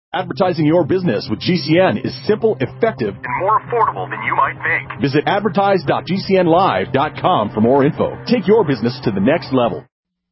Advertising your business with GCN is simple, effective, and more affordable than you might think. Visit advertise.gcnlive.com for more info. Take your business to the next level.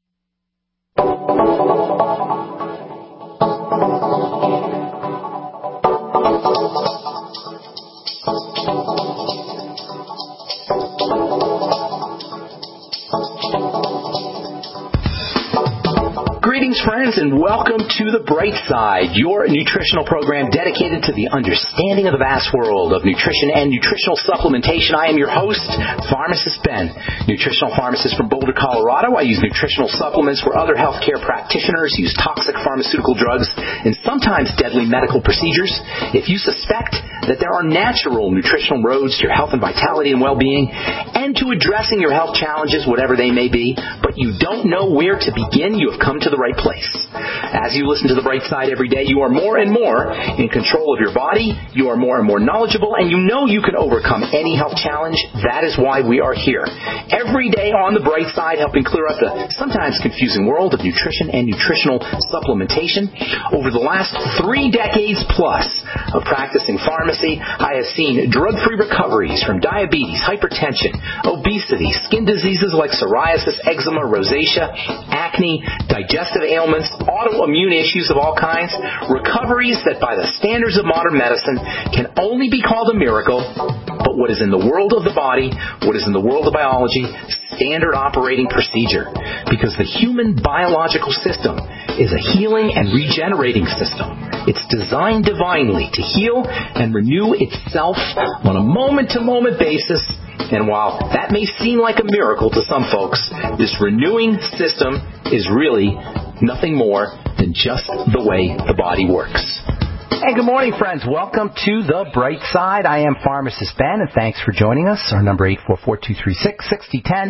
Greetings, friends, and welcome to The Bright Side, your nutritional program dedicated to the understanding of the vast world of nutrition and nutritional supplementation. I am your host, Pharmacist Ben, nutritional pharmacist from Boulder, Colorado. I use nutritional supplements where other healthcare practitioners use toxic pharmaceutical drugs and sometimes deadly medical procedures. If you suspect that there are natural nutritional roads to your health and vitality and well-being and to addressing your health challenges, whatever they may be, but you don't know where to begin, you have come to the right place. As you listen to The Bright Side every day, you are more and more in control of your body, you are more and more knowledgeable, and you know you can overcome any health challenge. That is why we are here. Every day on The Bright Side, helping clear up the sometimes confusing world of nutrition and nutritional supplementation. Over the last 3 decades plus of practicing pharmacy, I have seen drug-free recoveries from diabetes, hypertension, obesity, skin diseases like psoriasis, eczema, rosacea, acne, digestive ailments, autoimmune issues of all kinds, recoveries that by the standards of modern medicine can only be called a miracle, but what is in the world of the body, what is in the world of biology, standard operating procedure. Because the human biological system is a healing and regenerating system. It's designed divinely to heal and renew itself on a moment-to-moment basis. And while that may seem like a miracle to some folks, this renewing system is really nothing more than just the way the body works. And good morning, friends. Welcome to The Bright Side. I am Pharmacist Ben, and thanks for joining us. Our number 844-236-6010,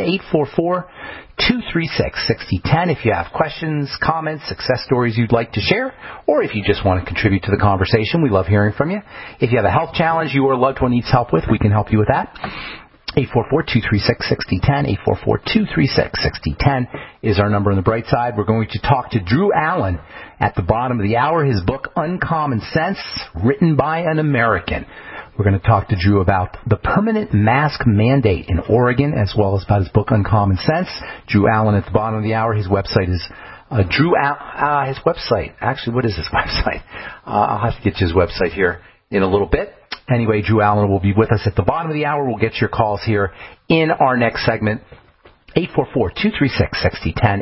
844-236-6010. If you have questions, comments, success stories you'd like to share, or if you just want to contribute to the conversation, we love hearing from you. If you have a health challenge you or a loved one needs help with, we can help you with that. 844-236-6010, 844-236-6010 is our number on The Bright Side. We're going to talk to Drew Allen at the bottom of the hour. His book, Uncommon Sense, written by an American. We're going to talk to Drew about the permanent mask mandate in Oregon, as well as about his book, Uncommon Sense. Drew Allen at the bottom of the hour. His website is his website. Actually, what is his website? I'll have to get you his website here in a little bit. Anyway, Drew Allen will be with us at the bottom of the hour. We'll get your calls here in our next segment. 844-236-6010,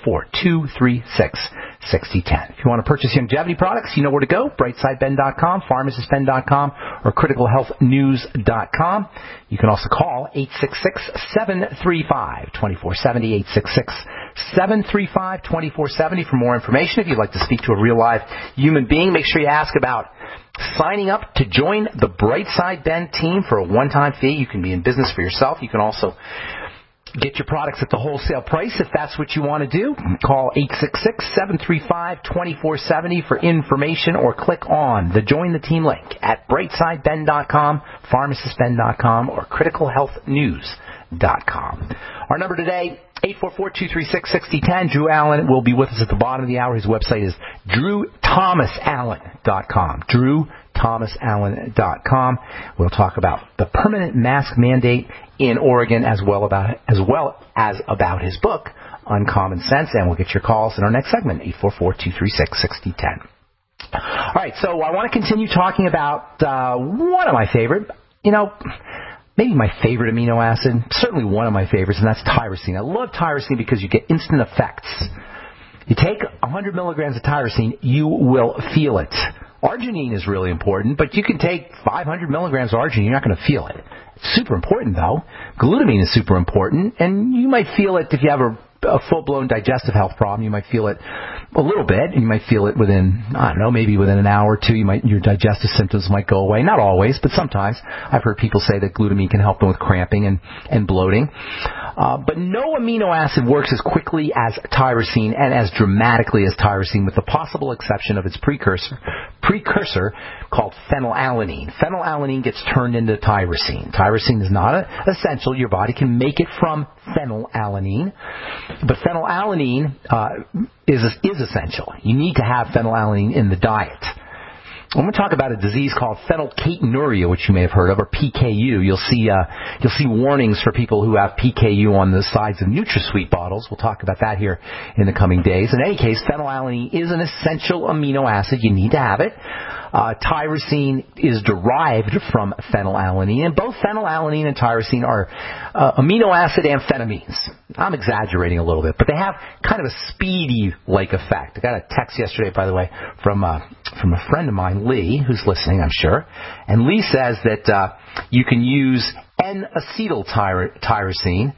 844-236-6010. If you want to purchase longevity products, you know where to go. BrightSideBen.com, PharmacistBen.com, or CriticalHealthNews.com. You can also call 866-735-2470, 866-735-2470 for more information. If you'd like to speak to a real live human being, make sure you ask about signing up to join the Bright Side Ben team for a one-time fee. You can be in business for yourself. You can also get your products at the wholesale price if that's what you want to do. Call 866-735-2470 for information, or click on the Join the Team link at BrightSideBen.com, PharmacistBen.com, or CriticalHealthNews.com. Our number today, 844-236-6010. Drew Allen will be with us at the bottom of the hour. His website is DrewThomasallen.com. DrewThomasallen.com. We'll talk about the permanent mask mandate in Oregon, as well as about his book, Uncommon Sense. And we'll get your calls in our next segment, 844-236-6010. All right, so I want to continue talking about one of my favorite, maybe my favorite amino acid, certainly one of my favorites, and that's tyrosine. I love tyrosine because you get instant effects. You take 100 milligrams of tyrosine, you will feel it. Arginine is really important, but you can take 500 milligrams of arginine, you're not going to feel it. It's super important, though. Glutamine is super important, and you might feel it if you have a full-blown digestive health problem. You might feel it a little bit, and you might feel it within, maybe within an hour or two. Your digestive symptoms might go away. Not always, but sometimes. I've heard people say that glutamine can help them with cramping and bloating. But no amino acid works as quickly as tyrosine and as dramatically as tyrosine, with the possible exception of its precursor called phenylalanine. Phenylalanine gets turned into tyrosine. Tyrosine is not essential. Your body can make it from phenylalanine. But phenylalanine is essential. You need to have phenylalanine in the diet. I'm going to talk about a disease called phenylketonuria, which you may have heard of, or PKU. You'll see warnings for people who have PKU on the sides of NutraSweet bottles. We'll talk about that here in the coming days. In any case, phenylalanine is an essential amino acid. You need to have it. Tyrosine is derived from phenylalanine, and both phenylalanine and tyrosine are amino acid amphetamines. I'm exaggerating a little bit, but they have kind of a speedy-like effect. I got a text yesterday, by the way, from a friend of mine, Lee, who's listening, I'm sure, and Lee says that you can use N-acetyltyrosine,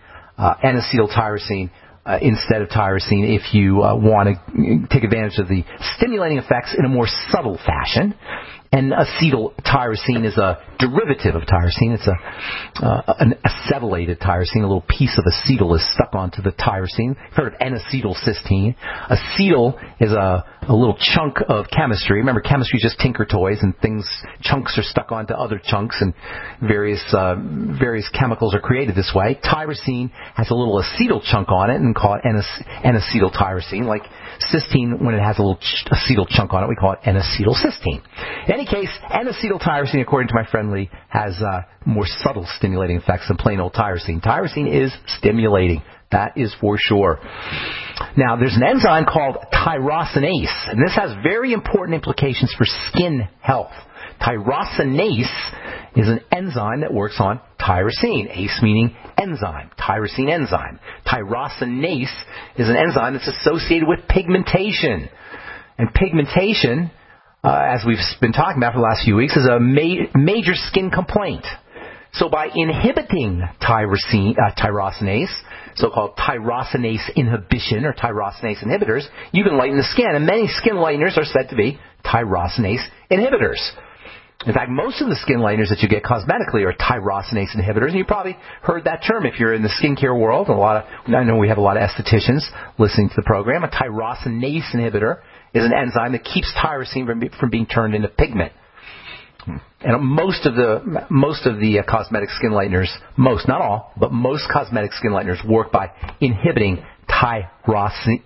instead of tyrosine if you want to take advantage of the stimulating effects in a more subtle fashion. And acetyltyrosine is a derivative of tyrosine. It's an acetylated tyrosine. A little piece of acetyl is stuck onto the tyrosine. You've heard of N-acetylcysteine. Acetyl is a little chunk of chemistry. Remember, chemistry is just tinker toys, and chunks are stuck onto other chunks, and various chemicals are created this way. Tyrosine has a little acetyl chunk on it, and call it N-acetyltyrosine. Like cysteine, when it has a little acetyl chunk on it, we call it N-acetylcysteine. In any case, N-acetyltyrosine, according to my friend Lee, has more subtle stimulating effects than plain old tyrosine. Tyrosine is stimulating. That is for sure. Now, there's an enzyme called tyrosinase, and this has very important implications for skin health. Tyrosinase is an enzyme that works on tyrosine, ace meaning enzyme, tyrosine enzyme. Tyrosinase is an enzyme that's associated with pigmentation. And pigmentation, as we've been talking about for the last few weeks, is a major skin complaint. So by inhibiting tyrosinase, so-called tyrosinase inhibition or tyrosinase inhibitors, you can lighten the skin. And many skin lighteners are said to be tyrosinase inhibitors. In fact, most of the skin lighteners that you get cosmetically are tyrosinase inhibitors, and you probably heard that term if you're in the skincare world. I know we have a lot of estheticians listening to the program. A tyrosinase inhibitor is an enzyme that keeps tyrosine from being turned into pigment. And most of the cosmetic skin lighteners, not all, but most cosmetic skin lighteners work by inhibiting tyrosinase,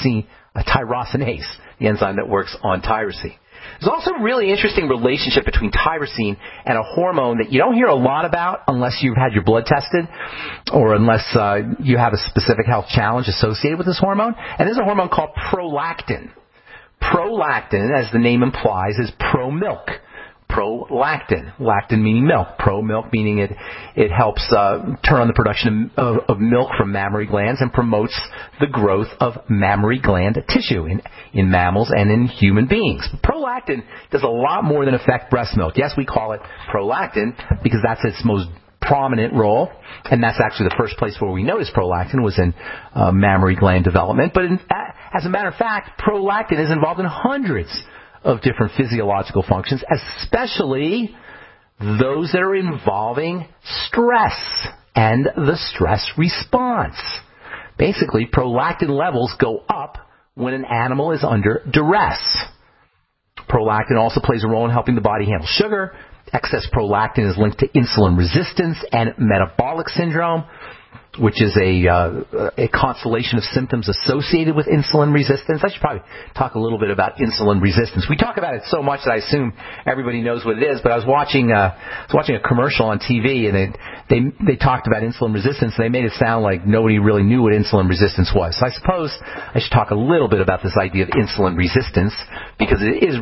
the enzyme that works on tyrosine. There's also a really interesting relationship between tyrosine and a hormone that you don't hear a lot about unless you've had your blood tested or unless you have a specific health challenge associated with this hormone. And there's a hormone called prolactin. Prolactin, as the name implies, is pro-milk. Prolactin, lactin meaning milk, pro-milk meaning it helps turn on the production of milk from mammary glands and promotes the growth of mammary gland tissue in mammals and in human beings. Prolactin does a lot more than affect breast milk. Yes, we call it prolactin because that's its most prominent role, and that's actually the first place where we noticed prolactin was in mammary gland development. But as a matter of fact, prolactin is involved in hundreds of different physiological functions, especially those that are involving stress and the stress response. Basically, prolactin levels go up when an animal is under duress. Prolactin also plays a role in helping the body handle sugar. Excess prolactin is linked to insulin resistance and metabolic syndrome, which is a constellation of symptoms associated with insulin resistance. I should probably talk a little bit about insulin resistance. We talk about it so much that I assume everybody knows what it is, but I was watching a commercial on TV, and they talked about insulin resistance, and they made it sound like nobody really knew what insulin resistance was. So I suppose I should talk a little bit about this idea of insulin resistance, because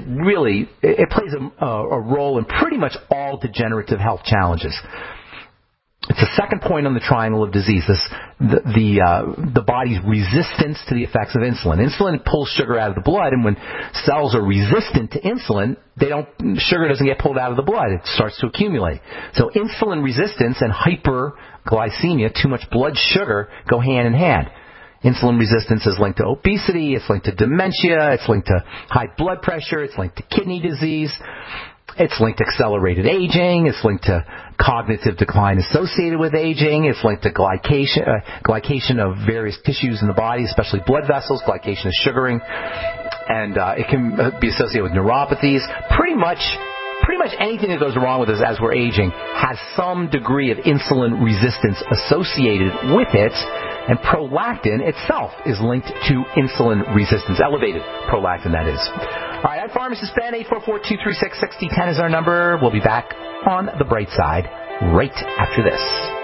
it plays a role in pretty much all degenerative health challenges. It's the second point on the triangle of disease, the body's resistance to the effects of insulin. Insulin pulls sugar out of the blood, and when cells are resistant to insulin, sugar doesn't get pulled out of the blood. It starts to accumulate. So insulin resistance and hyperglycemia, too much blood sugar, go hand in hand. Insulin resistance is linked to obesity, it's linked to dementia, it's linked to high blood pressure, it's linked to kidney disease. It's linked to accelerated aging. It's linked to cognitive decline associated with aging. It's linked to glycation of various tissues in the body, especially blood vessels, glycation of sugaring. And it can be associated with neuropathies. Pretty much anything that goes wrong with us as we're aging has some degree of insulin resistance associated with it. And prolactin itself is linked to insulin resistance, elevated prolactin, that is. All right, I'm Pharmacist Ben. 844-236-6010 is our number. We'll be back on the bright side right after this.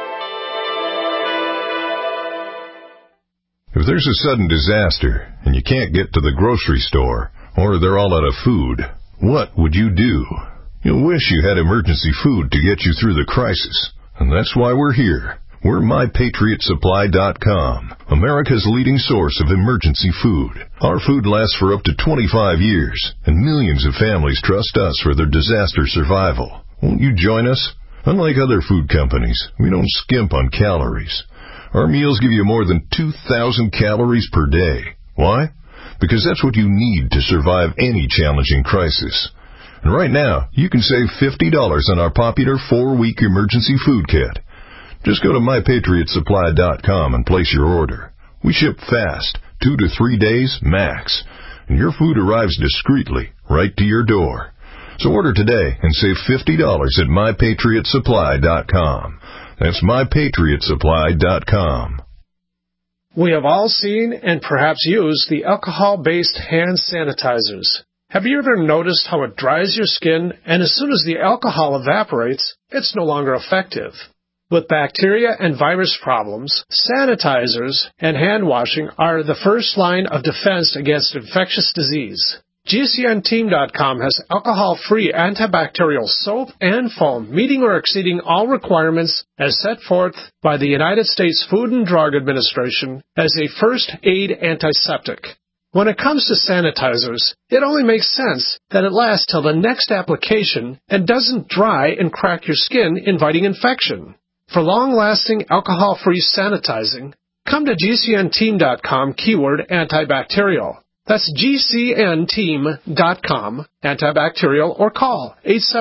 If there's a sudden disaster and you can't get to the grocery store, or they're all out of food, what would you do? You'll wish you had emergency food to get you through the crisis. And that's why we're here. We're MyPatriotSupply.com, America's leading source of emergency food. Our food lasts for up to 25 years, and millions of families trust us for their disaster survival. Won't you join us? Unlike other food companies, we don't skimp on calories. Our meals give you more than 2,000 calories per day. Why? Because that's what you need to survive any challenging crisis. And right now, you can save $50 on our popular 4-week emergency food kit. Just go to MyPatriotSupply.com and place your order. We ship fast, 2 to 3 days max, and your food arrives discreetly right to your door. So order today and save $50 at MyPatriotSupply.com. That's MyPatriotSupply.com. We have all seen and perhaps used the alcohol-based hand sanitizers. Have you ever noticed how it dries your skin, and as soon as the alcohol evaporates, it's no longer effective? With bacteria and virus problems, sanitizers and hand washing are the first line of defense against infectious disease. GCNteam.com has alcohol-free antibacterial soap and foam meeting or exceeding all requirements as set forth by the United States Food and Drug Administration as a first aid antiseptic. When it comes to sanitizers, it only makes sense that it lasts till the next application and doesn't dry and crack your skin, inviting infection. For long-lasting alcohol-free sanitizing, come to GCNteam.com keyword antibacterial. That's GCNteam.com, antibacterial, or call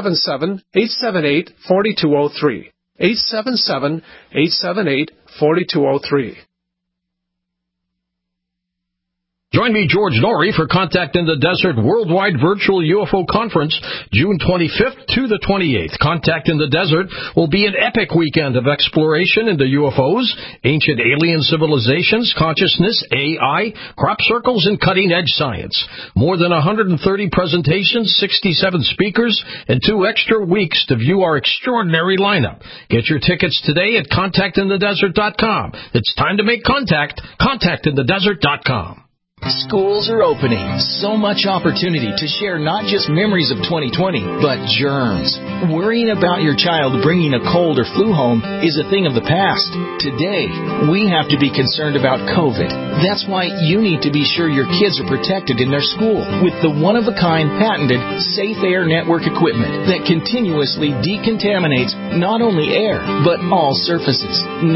877-878-4203. 877-878-4203. Join me, George Norrie, for Contact in the Desert Worldwide Virtual UFO Conference, June 25th to the 28th. Contact in the Desert will be an epic weekend of exploration into UFOs, ancient alien civilizations, consciousness, AI, crop circles, and cutting-edge science. More than 130 presentations, 67 speakers, and 2 extra weeks to view our extraordinary lineup. Get your tickets today at ContactInTheDesert.com. It's time to make contact. ContactInTheDesert.com. Schools are opening. So much opportunity to share not just memories of 2020, but germs. Worrying about your child bringing a cold or flu home is a thing of the past. Today, we have to be concerned about COVID. That's why you need to be sure your kids are protected in their school with the one-of-a-kind patented Safe Air Network equipment that continuously decontaminates not only air, but all surfaces.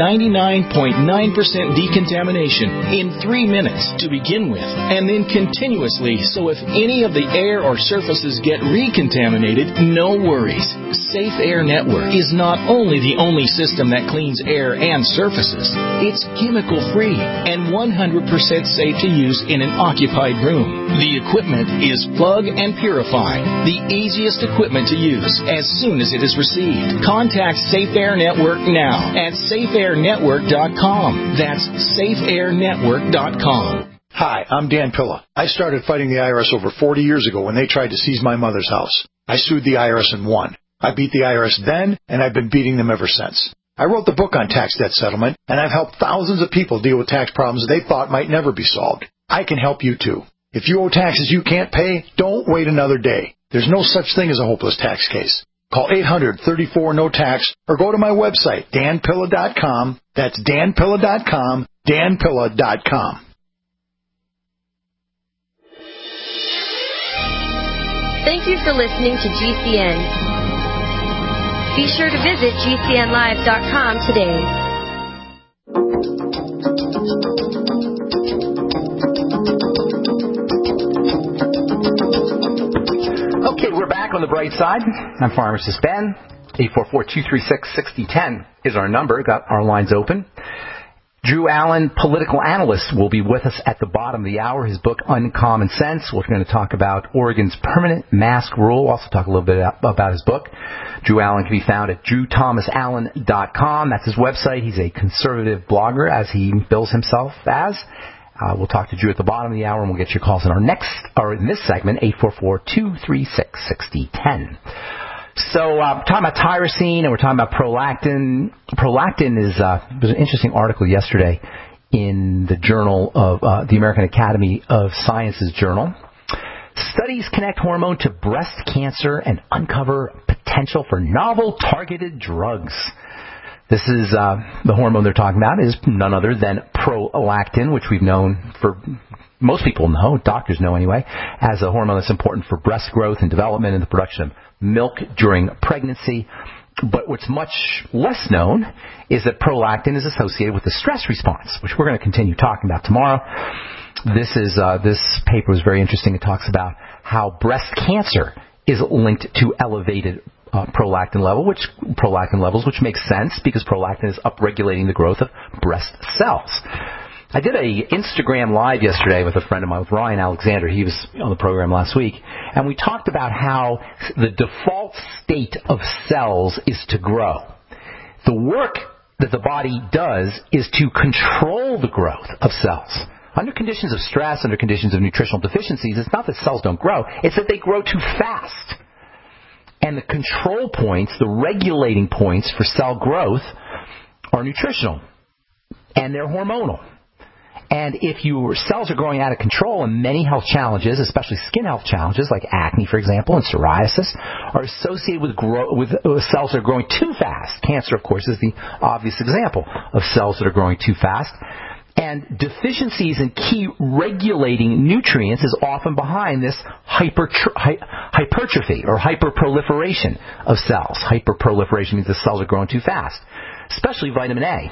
99.9% decontamination in 3 minutes to begin with, and then continuously, so if any of the air or surfaces get recontaminated, no worries. Safe Air Network is not only the only system that cleans air and surfaces, it's chemical-free and 100% safe to use in an occupied room. The equipment is plug and purify, the easiest equipment to use as soon as it is received. Contact Safe Air Network now at safeairnetwork.com. That's safeairnetwork.com. Hi, I'm Dan Pilla. I started fighting the IRS over 40 years ago when they tried to seize my mother's house. I sued the IRS and won. I beat the IRS then, and I've been beating them ever since. I wrote the book on tax debt settlement, and I've helped thousands of people deal with tax problems they thought might never be solved. I can help you too. If you owe taxes you can't pay, don't wait another day. There's no such thing as a hopeless tax case. Call 800-34-NO-TAX or go to my website, danpilla.com. That's danpilla.com, danpilla.com. Thank you for listening to GCN. Be sure to visit GCNlive.com today. Okay, we're back on the bright side. I'm Pharmacist Ben. 844-236-6010 is our number. Got our lines open. Drew Allen, political analyst, will be with us at the bottom of the hour. His book, Uncommon Sense. We're going to talk about Oregon's permanent mask rule. Also talk a little bit about his book. Drew Allen can be found at drewthomasallen.com. That's his website. He's a conservative blogger, as he bills himself as. We'll talk to Drew at the bottom of the hour, and we'll get your calls in in this segment, 844-236-6010. So, talking about tyrosine, and we're talking about prolactin. Prolactin there's an interesting article yesterday in the Journal of the American Academy of Sciences Journal. Studies connect hormone to breast cancer and uncover potential for novel targeted drugs. This is the hormone they're talking about is none other than prolactin, which we've known for most people know, doctors know anyway, as a hormone that's important for breast growth and development and the production of milk during pregnancy. But what's much less known is that prolactin is associated with the stress response, which we're going to continue talking about tomorrow. This paper was very interesting. It talks about how breast cancer is linked to elevated prolactin levels, which makes sense because prolactin is upregulating the growth of breast cells. I did a Instagram Live yesterday with a friend of mine, with Ryan Alexander. He was on the program last week. And we talked about how the default state of cells is to grow. The work that the body does is to control the growth of cells. Under conditions of stress, under conditions of nutritional deficiencies, it's not that cells don't grow, it's that they grow too fast. And the control points, the regulating points for cell growth are nutritional. And they're hormonal. And if your cells are growing out of control, and many health challenges, especially skin health challenges like acne, for example, and psoriasis, are associated with cells that are growing too fast. Cancer, of course, is the obvious example of cells that are growing too fast. And deficiencies in key regulating nutrients is often behind this hypertrophy or hyperproliferation of cells. Hyperproliferation means the cells are growing too fast, especially vitamin A.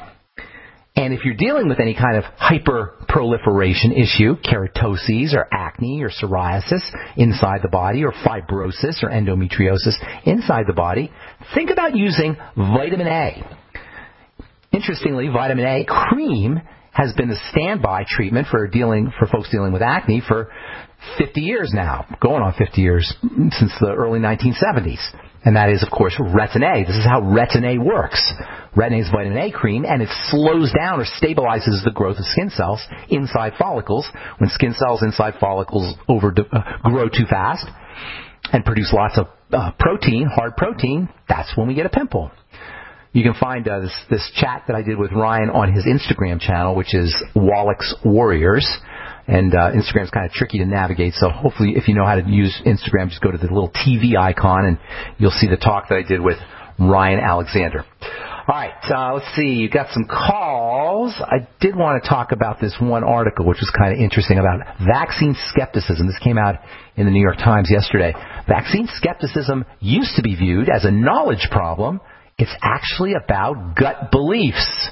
And if you're dealing with any kind of hyperproliferation issue, keratoses or acne or psoriasis inside the body, or fibrosis or endometriosis inside the body, think about using vitamin A. Interestingly, vitamin A cream has been the standby treatment for folks dealing with acne for 50 years now, going on 50 years since the early 1970s. And that is, of course, Retin-A. This is how Retin-A works. Retin-A is vitamin A cream, and it slows down or stabilizes the growth of skin cells inside follicles. When skin cells inside follicles grow too fast and produce lots of protein, hard protein, that's when we get a pimple. You can find this chat that I did with Ryan on his Instagram channel, which is Wallach's Warriors. And Instagram's kind of tricky to navigate, so hopefully if you know how to use Instagram, just go to the little TV icon and you'll see the talk that I did with Ryan Alexander. All right, let's see. You got some calls. I did want to talk about this one article, which was kind of interesting, about vaccine skepticism. This came out in the New York Times yesterday. Vaccine skepticism used to be viewed as a knowledge problem. It's actually about gut beliefs.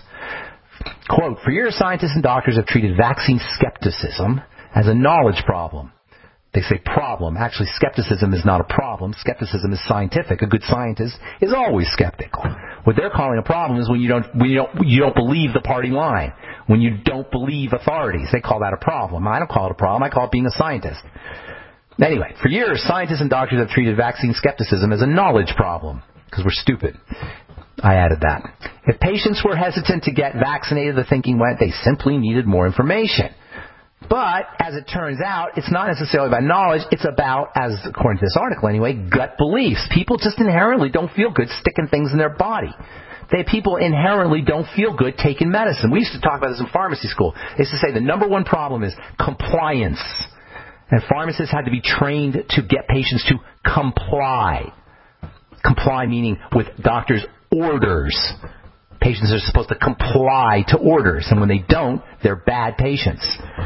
Quote, for years, scientists and doctors have treated vaccine skepticism as a knowledge problem. They say problem. Actually, skepticism is not a problem. Skepticism is scientific. A good scientist is always skeptical. What they're calling a problem is when you don't believe the party line, when you don't believe authorities. They call that a problem. I don't call it a problem. I call it being a scientist. Anyway, for years, scientists and doctors have treated vaccine skepticism as a knowledge problem because we're stupid. I added that. If patients were hesitant to get vaccinated, the thinking went they simply needed more information. But, as it turns out, it's not necessarily about knowledge. It's about, as according to this article anyway, gut beliefs. People just inherently don't feel good sticking things in their body. People inherently don't feel good taking medicine. We used to talk about this in pharmacy school. They used to say the number one problem is compliance. And pharmacists had to be trained to get patients to comply. Comply meaning with doctors' orders. Patients are supposed to comply to orders, and when they don't, they're bad patients.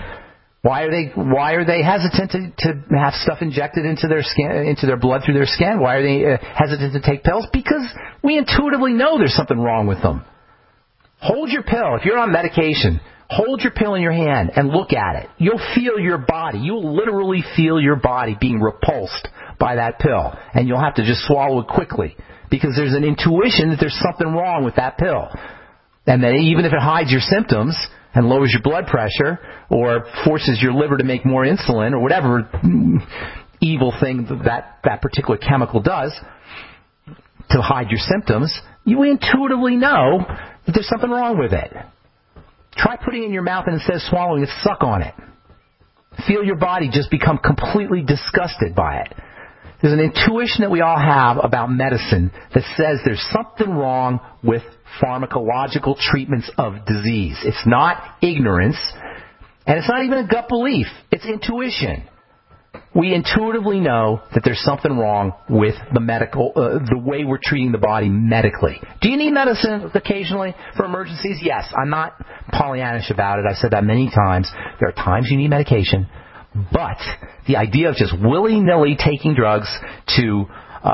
Why are they hesitant to have stuff injected into their skin, into their blood through their skin? Why are they hesitant to take pills? Because we intuitively know there's something wrong with them. Hold your pill. If you're on medication, hold your pill in your hand and look at it. You'll feel your body. You'll literally feel your body being repulsed by that pill, and you'll have to just swallow it quickly because there's an intuition that there's something wrong with that pill. And that even if it hides your symptoms and lowers your blood pressure or forces your liver to make more insulin or whatever evil thing that particular chemical does to hide your symptoms, you intuitively know that there's something wrong with it. Try putting it in your mouth and instead of swallowing it, suck on it. Feel your body just become completely disgusted by it. There's an intuition that we all have about medicine that says there's something wrong with pharmacological treatments of disease. It's not ignorance, and it's not even a gut belief. It's intuition. We intuitively know that there's something wrong with the way we're treating the body medically. Do you need medicine occasionally for emergencies? Yes. I'm not Pollyannish about it. I've said that many times. There are times you need medication. But the idea of just willy-nilly taking drugs to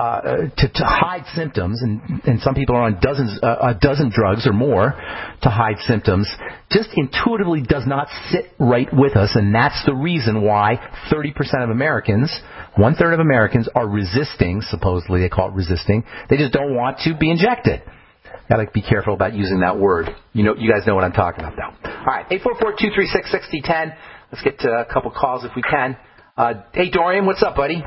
hide symptoms, and some people are on a dozen drugs or more to hide symptoms, just intuitively does not sit right with us, and that's the reason why 30% of Americans, one-third of Americans, are resisting, supposedly they call it resisting. They just don't want to be injected. Gotta be careful about using that word. You guys know what I'm talking about, though. All right, 844-236-6010. Let's get to a couple calls if we can. Hey, Dorian, what's up, buddy?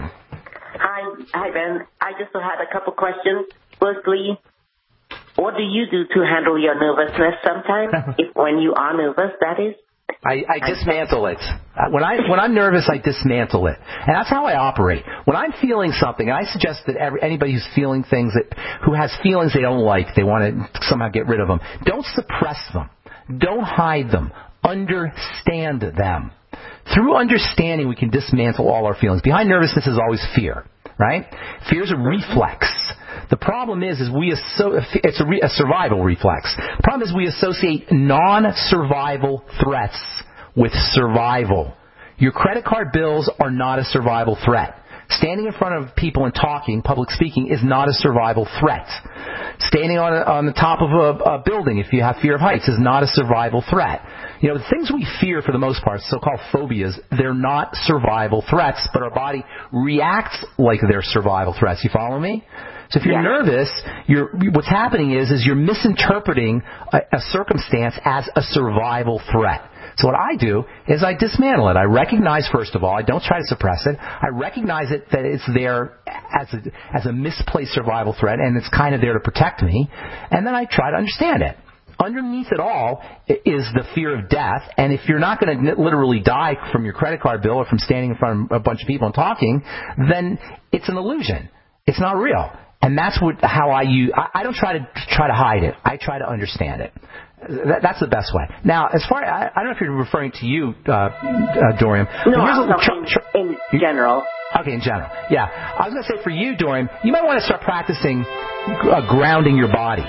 Hi, Ben. I just had a couple questions. Firstly, what do you do to handle your nervousness sometimes? When you are nervous, that is? I dismantle it. When I'm nervous, I dismantle it. And that's how I operate. When I'm feeling something, and I suggest that anybody who's feeling things, who has feelings they don't like, they want to somehow get rid of them, don't suppress them. Don't hide them. Understand them. Through understanding, we can dismantle all our feelings. Behind nervousness is always fear, right? Fear is a reflex. The problem is it's a survival reflex. The problem is we associate non-survival threats with survival. Your credit card bills are not a survival threat. Standing in front of people and talking, public speaking, is not a survival threat. Standing on the top of a building, if you have fear of heights, is not a survival threat. The things we fear for the most part, so-called phobias, they're not survival threats, but our body reacts like they're survival threats. You follow me? So if you're nervous, what's happening is you're misinterpreting a circumstance as a survival threat. So what I do is I dismantle it. I recognize, first of all, I don't try to suppress it. I recognize it that it's there as a misplaced survival threat, and it's kind of there to protect me. And then I try to understand it. Underneath it all is the fear of death, and if you're not going to literally die from your credit card bill or from standing in front of a bunch of people and talking, then it's an illusion. It's not real. And that's how I use. I don't try to hide it. I try to understand it. That's the best way. Now, as far I don't know if you're referring to you, Dorian. No, I'm talking in general. Okay, in general. Yeah. I was going to say for you, Dorian, you might want to start practicing grounding your body.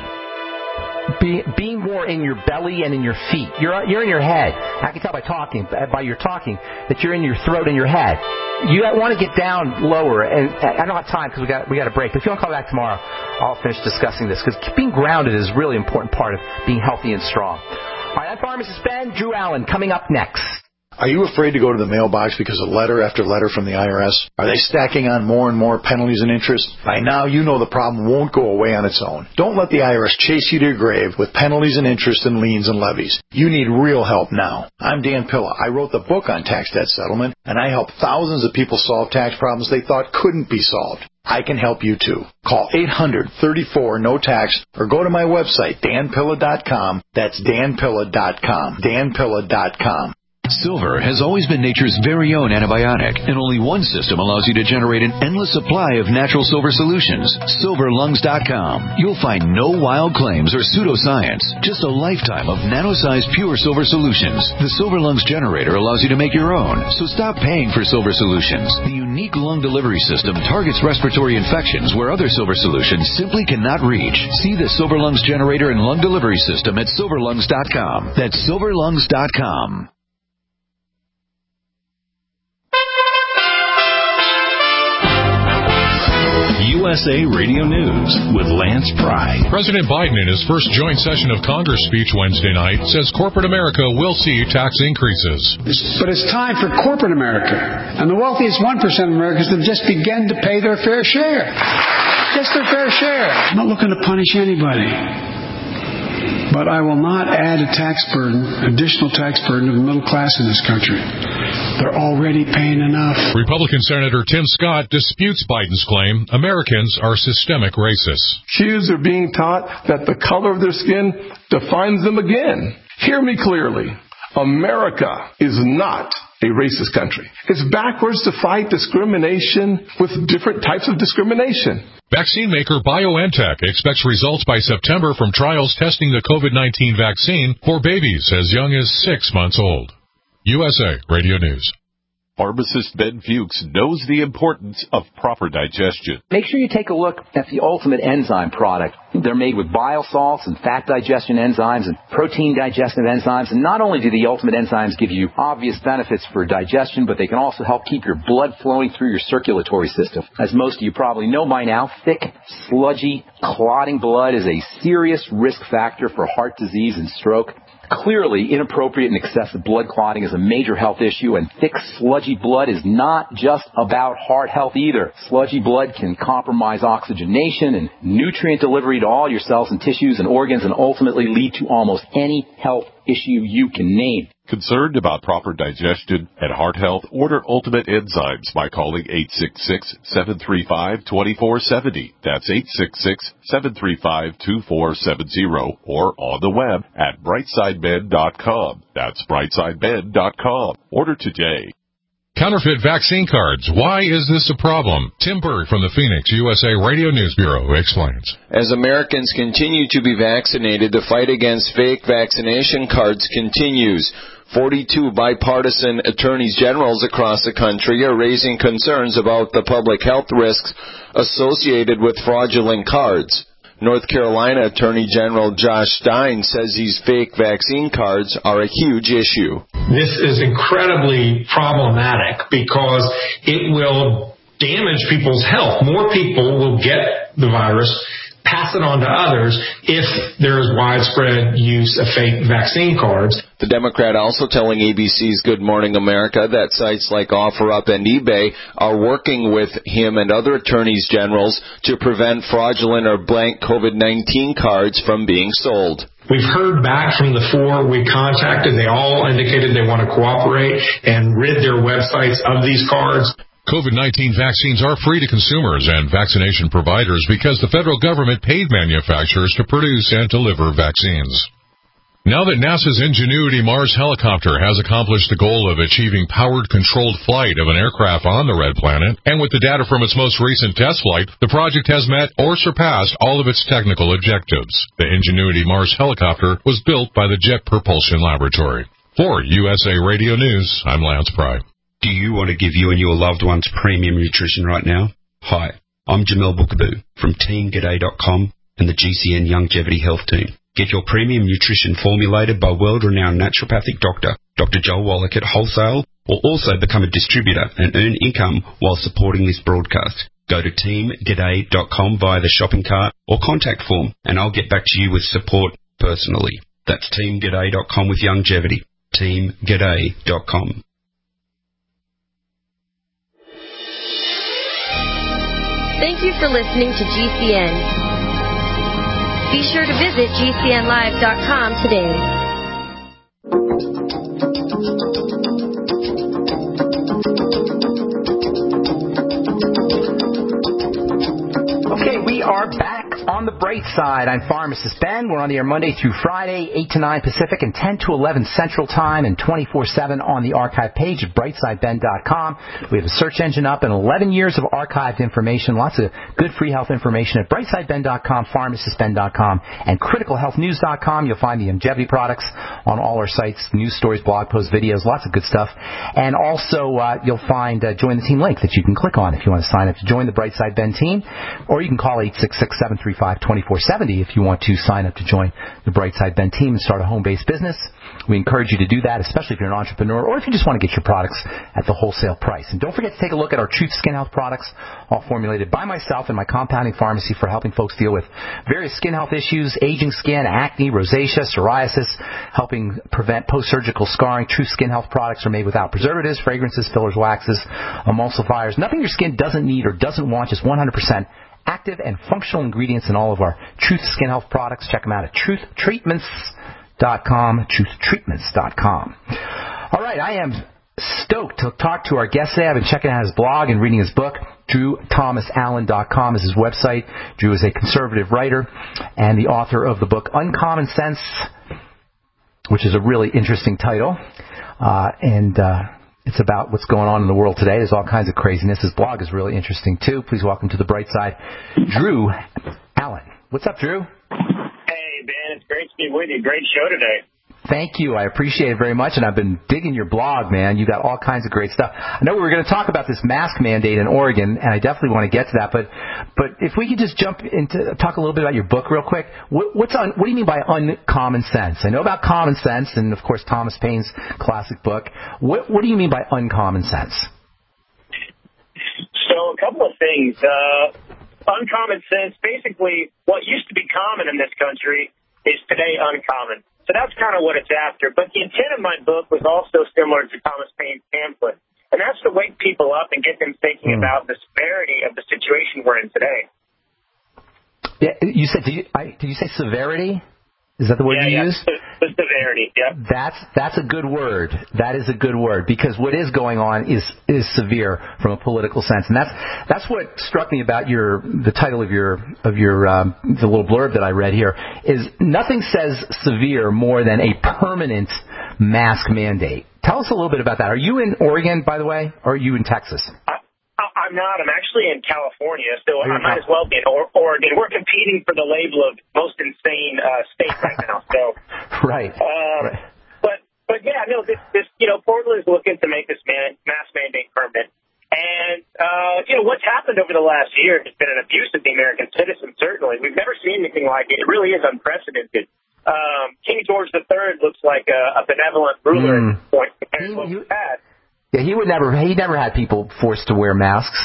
Being more in your belly and in your feet. You're in your head. I can tell by your talking, that you're in your throat and your head. You want to get down lower, and I don't have time because we got a break. But if you want to call back tomorrow, I'll finish discussing this because being grounded is a really important part of being healthy and strong. All right, I'm Pharmacist Ben. Drew Allen coming up next. Are you afraid to go to the mailbox because of letter after letter from the IRS? Are they stacking on more and more penalties and interest? By now, you know the problem won't go away on its own. Don't let the IRS chase you to your grave with penalties and interest and liens and levies. You need real help now. I'm Dan Pilla. I wrote the book on tax debt settlement, and I help thousands of people solve tax problems they thought couldn't be solved. I can help you too. Call 800-34-NO-TAX or go to my website, danpilla.com. That's danpilla.com. danpilla.com. Silver has always been nature's very own antibiotic, and only one system allows you to generate an endless supply of natural silver solutions. SilverLungs.com. You'll find no wild claims or pseudoscience, just a lifetime of nano-sized pure silver solutions. The Silver Lungs generator allows you to make your own, so stop paying for silver solutions. The unique lung delivery system targets respiratory infections where other silver solutions simply cannot reach. See the Silver Lungs generator and lung delivery system at SilverLungs.com. That's SilverLungs.com. USA Radio News with Lance Pry. President Biden, in his first joint session of Congress speech Wednesday night, says corporate America will see tax increases. But it's time for corporate America and the wealthiest 1% of Americans to just begin to pay their fair share. Just their fair share. I'm not looking to punish anybody. But I will not add a tax burden, additional tax burden to the middle class in this country. They're already paying enough. Republican Senator Tim Scott disputes Biden's claim Americans are systemic racists. Kids are being taught that the color of their skin defines them again. Hear me clearly. America is not a racist country. It's backwards to fight discrimination with different types of discrimination. Vaccine maker BioNTech expects results by September from trials testing the COVID-19 vaccine for babies as young as 6 months old. USA Radio News. Pharmacist Ben Fuchs knows the importance of proper digestion. Make sure you take a look at the Ultimate Enzyme product. They're made with bile salts and fat digestion enzymes and protein digestive enzymes. And not only do the Ultimate Enzymes give you obvious benefits for digestion, but they can also help keep your blood flowing through your circulatory system. As most of you probably know by now, thick, sludgy, clotting blood is a serious risk factor for heart disease and stroke. Clearly, inappropriate and excessive blood clotting is a major health issue, and thick, sludgy blood is not just about heart health either. Sludgy blood can compromise oxygenation and nutrient delivery to all your cells and tissues and organs and ultimately lead to almost any health issue you can name. Concerned about proper digestion and heart health? Order Ultimate Enzymes by calling 866-735-2470. That's 866-735-2470 or on the web at brightsideben.com. That's brightsideben.com. Order today. Counterfeit vaccine cards. Why is this a problem? Tim Berg from the Phoenix USA Radio News Bureau explains. As Americans continue to be vaccinated, the fight against fake vaccination cards continues. 42 bipartisan attorneys generals across the country are raising concerns about the public health risks associated with fraudulent cards. North Carolina Attorney General Josh Stein says these fake vaccine cards are a huge issue. This is incredibly problematic because it will damage people's health. More people will get the virus, pass it on to others if there is widespread use of fake vaccine cards. The Democrat also telling ABC's Good Morning America that sites like OfferUp and eBay are working with him and other attorneys generals to prevent fraudulent or blank COVID-19 cards from being sold. We've heard back from the 4 we contacted. They all indicated they want to cooperate and rid their websites of these cards. COVID-19 vaccines are free to consumers and vaccination providers because the federal government paid manufacturers to produce and deliver vaccines. Now that NASA's Ingenuity Mars helicopter has accomplished the goal of achieving powered controlled flight of an aircraft on the red planet, and with the data from its most recent test flight, the project has met or surpassed all of its technical objectives. The Ingenuity Mars helicopter was built by the Jet Propulsion Laboratory. For USA Radio News, I'm Lance Pry. Do you want to give you and your loved ones premium nutrition right now? Hi, I'm Jamel Bookaboo from TeamGaday.com and the GCN Longevity Health Team. Get your premium nutrition formulated by world-renowned naturopathic doctor, Dr. Joel Wallach at wholesale, or also become a distributor and earn income while supporting this broadcast. Go to TeamGaday.com via the shopping cart or contact form, and I'll get back to you with support personally. That's TeamGaday.com with longevity. TeamGaday.com. Thank you for listening to GCN. Be sure to visit GCNlive.com today. Okay, we are back on the bright side. I'm Pharmacist Ben. We're on the air Monday through Friday, 8 to 9 Pacific and 10 to 11 Central Time and 24/7 on the archive page at brightsideben.com. We have a search engine up and 11 years of archived information, lots of good free health information at brightsideben.com, pharmacistben.com, and criticalhealthnews.com. You'll find the longevity products on all our sites, news stories, blog posts, videos, lots of good stuff. And also you'll find Join the Team link that you can click on if you want to sign up to join the Brightside Ben team, or you can call 866-735-2470 if you want to sign up to join the Brightside Ben team and start a home-based business. We encourage you to do that, especially if you're an entrepreneur or if you just want to get your products at the wholesale price. And don't forget to take a look at our Truth Skin Health products, all formulated by myself and my compounding pharmacy for helping folks deal with various skin health issues, aging skin, acne, rosacea, psoriasis, helping prevent post-surgical scarring. Truth Skin Health products are made without preservatives, fragrances, fillers, waxes, emulsifiers, nothing your skin doesn't need or doesn't want, just 100% active and functional ingredients in all of our Truth Skin Health products. Check them out at truthtreatments.com, truthtreatments.com. All right, I am stoked to talk to our guest today. I've been checking out his blog and reading his book. DrewThomasAllen.com is his website. Drew is a conservative writer and the author of the book Uncommon Sense, which is a really interesting title. And it's about what's going on in the world today. There's all kinds of craziness. His blog is really interesting, too. Please welcome to the bright side, Drew Allen. What's up, Drew? Hey, Ben. It's great to be with you. Great show today. Thank you. I appreciate it very much, and I've been digging your blog, man. You got all kinds of great stuff. I know we were going to talk about this mask mandate in Oregon, and I definitely want to get to that. But if we could just jump into talk a little bit about your book real quick. What do you mean by uncommon sense? I know about common sense, and of course Thomas Paine's classic book. What do you mean by uncommon sense? So a couple of things. Uncommon sense, basically, what used to be common in this country is today uncommon. So that's kind of what it's after. But the intent of my book was also similar to Thomas Paine's pamphlet, and that's to wake people up and get them thinking about the severity of the situation we're in today. Yeah, you said, did you say severity? Is that the word you used? The severity, yeah. That's a good word. That is a good word, because what is going on is severe from a political sense, and that's what struck me about the title of your the little blurb that I read here is nothing says severe more than a permanent mask mandate. Tell us a little bit about that. Are you in Oregon, by the way, or are you in Texas? I'm not. I'm actually in California, so I might as well be in Oregon. We're competing for the label of most insane state right now. So right. But yeah, no. This Portland's looking to make this mask mandate permanent, and what's happened over the last year has been an abuse of the American citizen. Certainly, we've never seen anything like it. It really is unprecedented. King George III looks like a benevolent ruler at this point compared to what we've had. Yeah, he never had people forced to wear masks.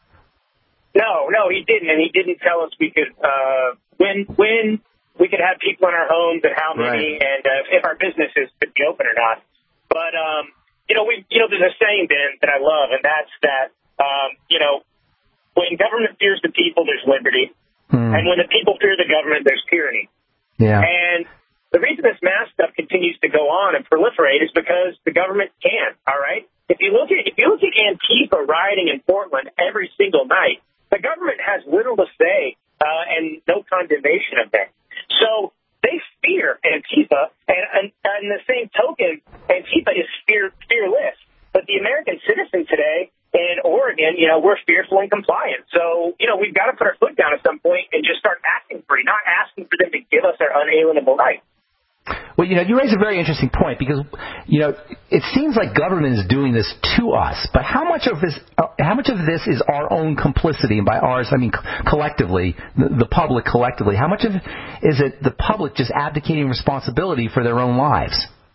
No, he didn't, and he didn't tell us we could when we could have people in our homes and how many, and if our businesses could be open or not. But there's a saying, Ben, that I love, and that's that when government fears the people, there's liberty, and when the people fear the government, there's tyranny. Yeah. And the reason this mask stuff continues to go on and proliferate is because the government can. All right. If you look at Antifa rioting in Portland every single night, the government has little to say and no condemnation of them. So they fear Antifa, and in the same token, Antifa is fearless. But the American citizen today in Oregon, we're fearful and compliant. So, we've got to put our foot down at some point and just start asking free, not asking for them to give us our unalienable rights. Well, you raise a very interesting point because, it seems like government is doing this to us. But how much of this is our own complicity? And by ours, I mean collectively, the public collectively. How much of is it the public just abdicating responsibility for their own lives?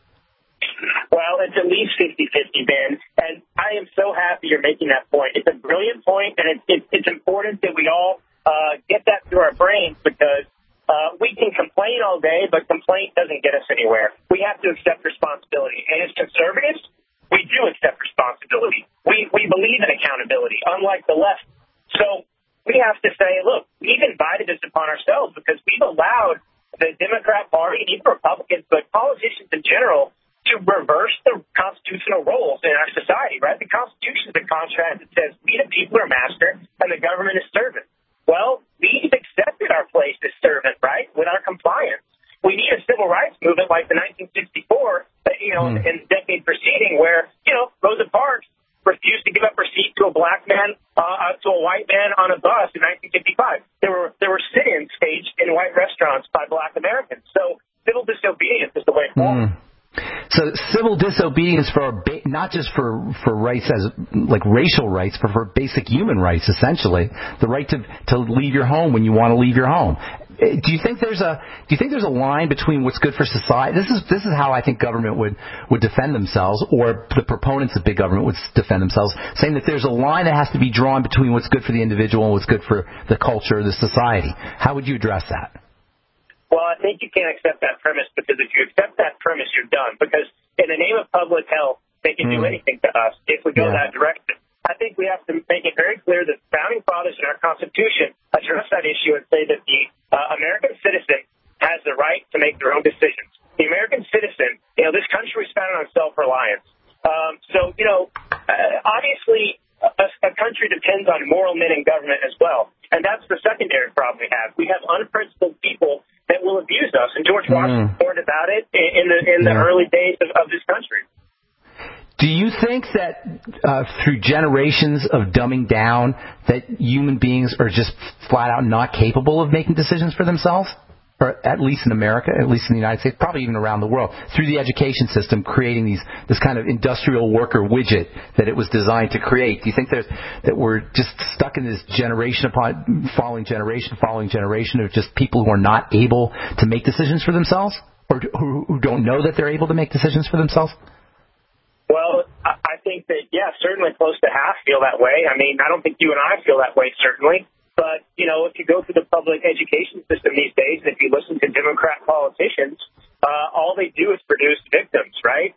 Well, it's at least 50-50, Ben. And I am so happy you're making that point. It's a brilliant point, and it's important that we all get that through our brains because we can complain all day, but complaint doesn't get us anywhere. We have to accept responsibility. And as conservatives, we do accept responsibility. We believe in accountability, unlike the left. So we have to say, look, we've invited this upon ourselves because we've allowed the Democrat Party, even Republicans, but politicians in general, to reverse the constitutional roles in our society, right? The Constitution is a contract that says we the people are master and the government is servant. Well, we've accepted our place as servant, right, with our compliance. We need a civil rights movement like the 1964, in the decade preceding where, Rosa Parks refused to give up her seat to a black man, to a white man on a bus in 1955. There were sit-ins staged in white restaurants by black Americans. So civil disobedience is the way forward. So civil disobedience for not just for rights as like racial rights, but for basic human rights, essentially the right to leave your home when you want to leave your home. Do you think there's a line between what's good for society? This is how I think government would defend themselves, or the proponents of big government would defend themselves, saying that there's a line that has to be drawn between what's good for the individual and what's good for the culture, the society. How would you address that? Well, I think you can't accept that premise because if you accept that premise, you're done. Because in the name of public health, they can do anything to us if we go that direction. I think we have to make it very clear that the Founding Fathers in our Constitution address that issue and say that the American citizen has the right to make their own decisions. The American citizen, this country was founded on self-reliance. Obviously, a country depends on moral men in government as well. And that's the secondary problem we have. We have unprincipled people that will abuse us. And George Washington warned about it in the early days of this country. Do you think that through generations of dumbing down that human beings are just flat out not capable of making decisions for themselves? Or at least in America, at least in the United States, probably even around the world, through the education system, creating this kind of industrial worker widget that it was designed to create. Do you think that we're just stuck in this generation upon following generation of just people who are not able to make decisions for themselves, or who don't know that they're able to make decisions for themselves? Well, I think that, certainly close to half feel that way. I mean, I don't think you and I feel that way, certainly. But, if you go through the public education system these days, and if you listen to Democrat politicians, all they do is produce victims, right?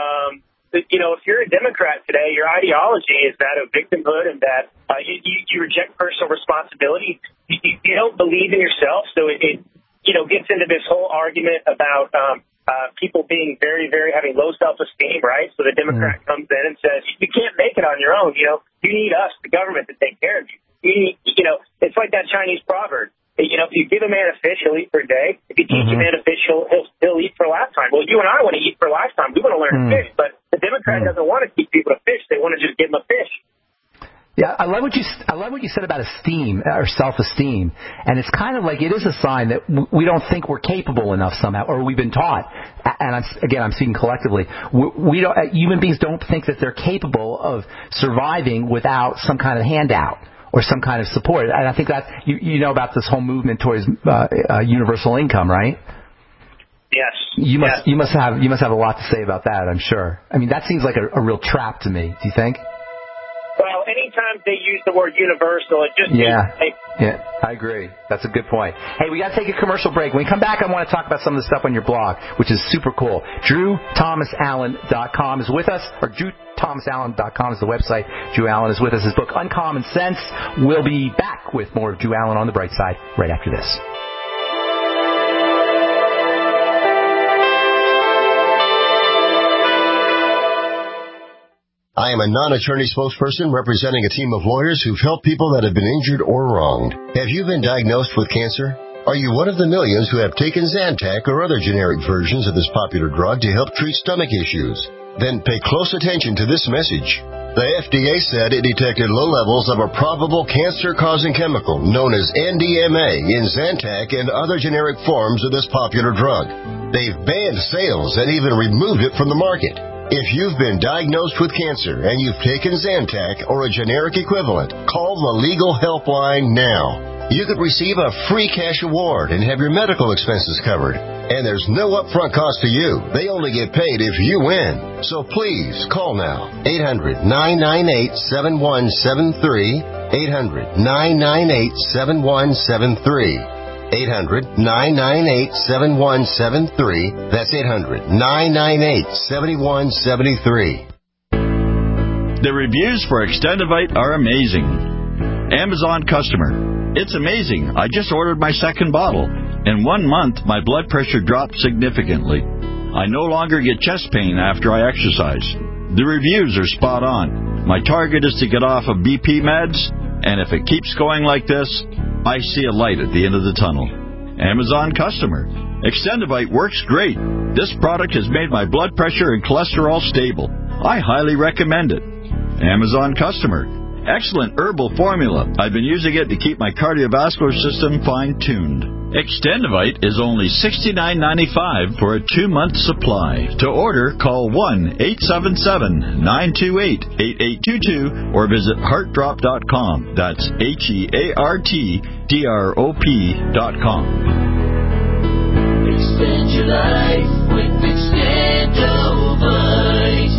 If you're a Democrat today, your ideology is that of victimhood and that you reject personal responsibility. You don't believe in yourself, so it gets into this whole argument about people being very, very having low self-esteem, right? So the Democrat comes in and says, you can't make it on your own. You need us, the government, to take care of you. It's like that Chinese proverb. If you give a man a fish, he'll eat for a day. If you teach a man a fish, he'll eat for a lifetime. Well, you and I want to eat for a lifetime. We want to learn to fish, but the Democrat doesn't want to teach people to fish. They want to just give them a fish. Yeah, I love what you said about esteem or self-esteem, and it's kind of like it is a sign that we don't think we're capable enough somehow, or we've been taught. And I'm speaking collectively. Human beings don't think that they're capable of surviving without some kind of handout or some kind of support. And I think that you know about this whole movement towards universal income, right? Yes. You must have a lot to say about that, I'm sure. I mean, that seems like a real trap to me. Do you think? Well, anytime they use the word universal, it just means I agree. That's a good point. Hey, we got to take a commercial break. When we come back, I want to talk about some of the stuff on your blog, which is super cool. DrewThomasAllen.com is with us, or DrewThomasAllen.com is the website. Drew Allen is with us. His book, Uncommon Sense. We'll be back with more of Drew Allen on the Bright Side right after this. I am a non-attorney spokesperson representing a team of lawyers who've helped people that have been injured or wronged. Have you been diagnosed with cancer? Are you one of the millions who have taken Zantac or other generic versions of this popular drug to help treat stomach issues? Then pay close attention to this message. The FDA said it detected low levels of a probable cancer-causing chemical known as NDMA in Zantac and other generic forms of this popular drug. They've banned sales and even removed it from the market. If you've been diagnosed with cancer and you've taken Zantac or a generic equivalent, call the legal helpline now. You could receive a free cash award and have your medical expenses covered. And there's no upfront cost to you. They only get paid if you win. So please call now. 800-998-7173. 800-998-7173. 800-998-7173. That's 800-998-7173. The reviews for Extendivite are amazing. Amazon customer. It's amazing. I just ordered my second bottle. In 1 month, my blood pressure dropped significantly. I no longer get chest pain after I exercise. The reviews are spot on. My target is to get off of BP meds, and if it keeps going like this, I see a light at the end of the tunnel. Amazon customer. Extendivite works great. This product has made my blood pressure and cholesterol stable. I highly recommend it. Amazon customer. Excellent herbal formula. I've been using it to keep my cardiovascular system fine-tuned. Extendivite is only $69.95 for a 2-month supply. To order, call 1-877-928-8822 or visit heartdrop.com. That's HEARTDROP.com. Extend your life with Extendivite.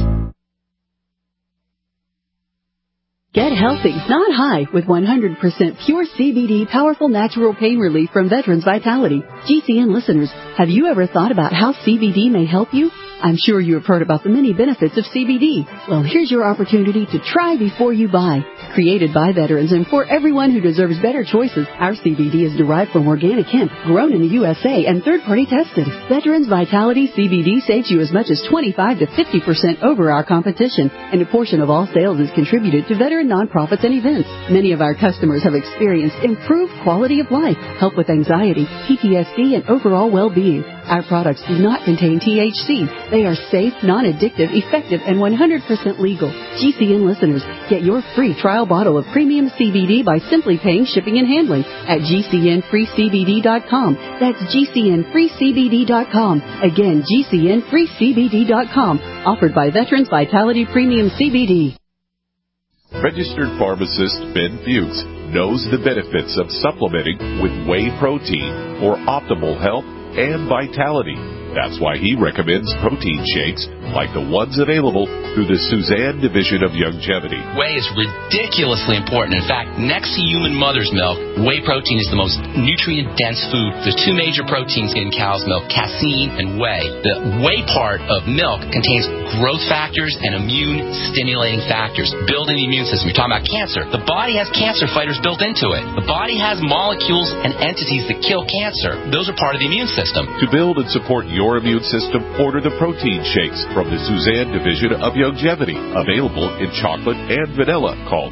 Get healthy, not high, with 100% pure CBD powerful natural pain relief from Veterans Vitality. GCN listeners, have you ever thought about how CBD may help you? I'm sure you have heard about the many benefits of CBD. Well, here's your opportunity to try before you buy. Created by veterans and for everyone who deserves better choices, our CBD is derived from organic hemp, grown in the USA, and third-party tested. Veterans Vitality CBD saves you as much as 25 to 50% over our competition, and a portion of all sales is contributed to veteran nonprofits and events. Many of our customers have experienced improved quality of life, help with anxiety, PTSD, and overall well-being. Our products do not contain THC. They are safe, non-addictive, effective, and 100% legal. GCN listeners, get your free trial bottle of premium CBD by simply paying shipping and handling at GCNFreeCBD.com. That's GCNFreeCBD.com. Again, GCNFreeCBD.com. Offered by Veterans Vitality Premium CBD. Registered pharmacist Ben Fuchs knows the benefits of supplementing with whey protein for optimal health and vitality. That's why he recommends protein shakes like the ones available through the Suzanne Division of Youngevity. Whey is ridiculously important. In fact, next to human mother's milk, whey protein is the most nutrient-dense food. There's two major proteins in cow's milk, casein and whey. The whey part of milk contains growth factors and immune-stimulating factors, building the immune system. You're talking about cancer. The body has cancer fighters built into it. The body has molecules and entities that kill cancer. Those are part of the immune system. To build and support your immune system, order the protein shakes from the Suzanne Division of Youngevity. Available in chocolate and vanilla. Call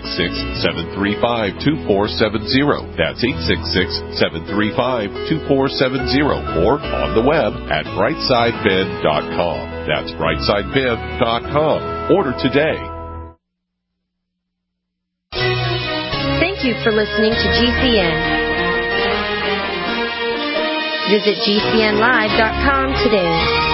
866-735-2470. That's 866-735-2470. Or on the web at brightsidebed.com. That's brightsidebed.com. Order today. Thank you for listening to GCN. Visit GCNlive.com today.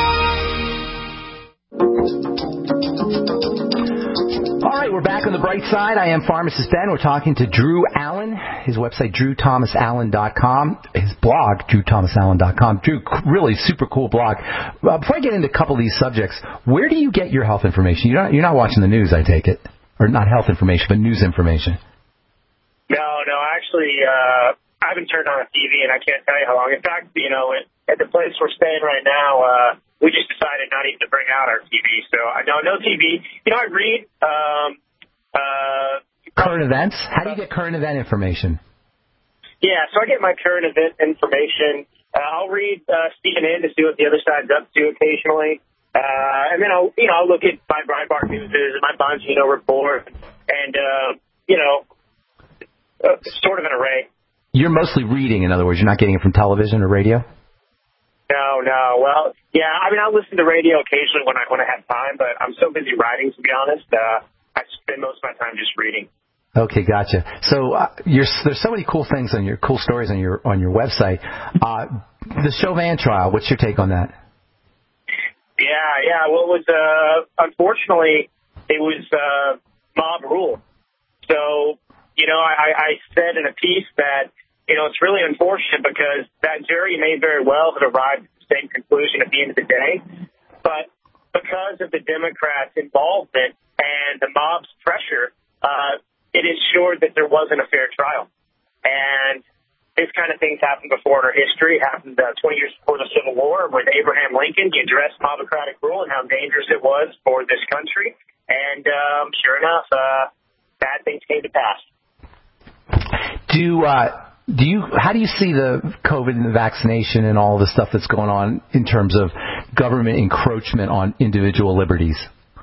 All right, we're back on the bright side. I am Pharmacist Ben. We're talking to Drew Allen. His website, DrewThomasAllen.com. His blog, DrewThomasAllen.com. Drew, really super cool blog. Before I get into a couple of these subjects, where do you get your health information? You're not watching the news, I take it. Or not health information, but news information. No, actually, I haven't turned on a TV, and I can't tell you how long. In fact, at the place we're staying right now, we just decided not even to bring out our TV. So, no TV. I read current events? How do you get current event information? Yeah, so I get my current event information. I'll read CNN to see what the other side's up to occasionally. And then I'll look at my Breitbart News and my Bongino report and, sort of an array. You're mostly reading, in other words. You're not getting it from television or radio? No. Well, yeah, I'll listen to radio occasionally when I have time, but I'm so busy writing, to be honest. I spend most of my time just reading. Okay, gotcha. So there's so many cool things cool stories on your website. The Chauvin trial, what's your take on that? Yeah. Well, it was unfortunately it was mob rule. So I said in a piece that it's really unfortunate because that jury may very well have arrived at the same conclusion at the end of the day, but because of the Democrats' involvement and the mob's pressure, it ensured that there wasn't a fair trial. And this kind of things happened before in our history. It happened 20 years before the Civil War with Abraham Lincoln. He addressed mobocratic rule and how dangerous it was for this country. And sure enough, bad things came to pass. How do you see the COVID and the vaccination and all the stuff that's going on in terms of government encroachment on individual liberties?